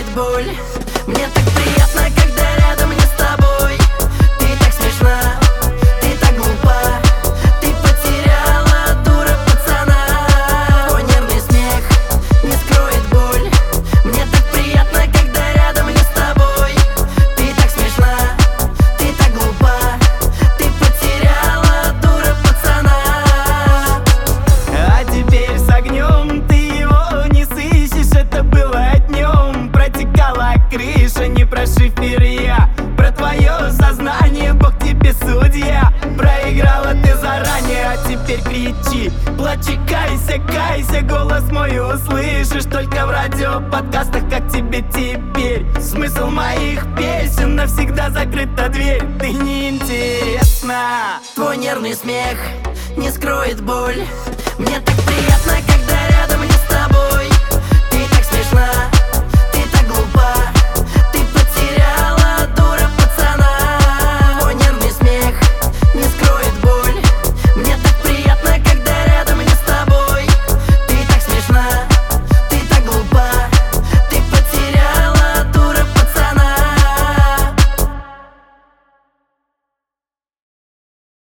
боль. Мне так приятно, когда рядом не с тобой. Ты так смешна, ты так глупа, ты потеряла, дура, пацана. Твой нервный смех не скроет боль. Мне так приятно, когда рядом не с тобой. Ты так смешна, ты так глупа, ты потеряла, дура, пацана. А теперь с огнем ты его не сыщешь. Это было днем, протекала крыша. Не про шифер я, про твое сознание. Бог тебе судья, проиграла ты заранее. А теперь кричи, плачи, кайся, кайся. Голос мой услышишь только в радиоподкастах. Как тебе теперь? Смысл моих песен: навсегда закрыта дверь. Ты неинтересна. Твой нервный смех не скроет боль. Мне так приятно, когда рядом не с тобой. Ты так смешна,